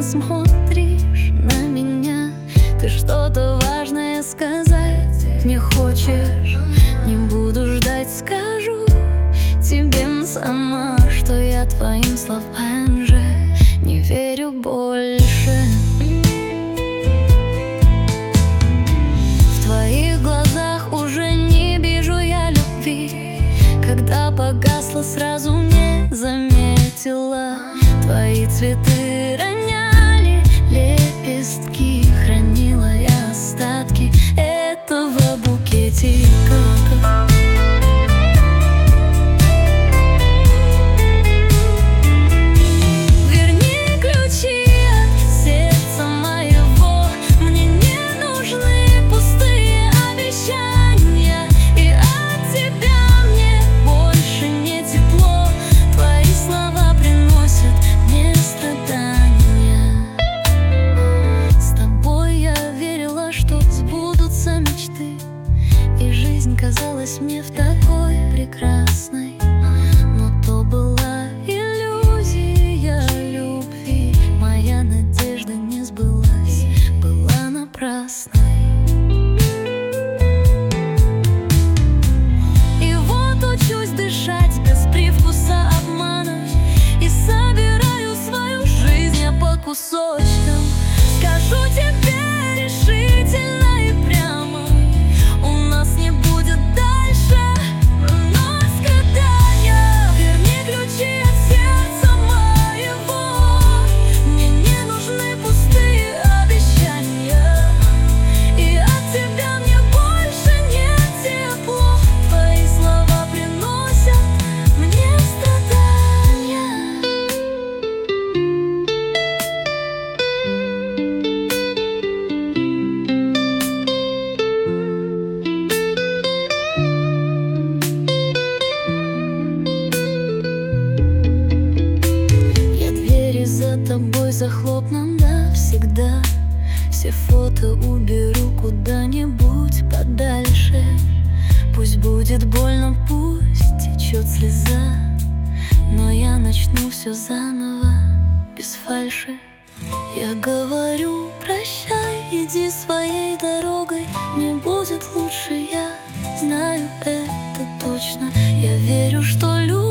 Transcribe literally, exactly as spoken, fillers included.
смотришь на меня, ты что-то важное сказать не хочешь. Не буду ждать, скажу тебе сама, что я твоим словам же не верю больше. В твоих глазах уже не вижу я любви. Когда погасла, сразу не заметила. Твои цветы роняли лепестки, хранила я остатки этого букетика. Верни ключи от сердца моего, мне не нужны пустые обещания, и от тебя мне больше не тепло. Твои слова приносят мне страдания. С тобой я верила, что сбудутся мечты, и жизнь казалась мне в такой прекрасной. Но то была иллюзия любви, моя надежда не сбылась, была напрасной. И вот учусь дышать без привкуса обмана, и собираю свою жизнь я по кусочкам. Скажу тебе решительно и прямо: у нас не будет дальше вновь страдания. Верни ключи от сердца моего, мне не нужны пустые обещания, и от тебя мне больше нет тепло. Твои слова приносят мне страдания. За тобой захлопну навсегда, все фото уберу куда-нибудь подальше. Пусть будет больно, пусть течет слеза, но я начну все заново, без фальши. Я говорю прощай, иди своей дорогой, мне будет лучше, я знаю это точно. Я верю, что любовь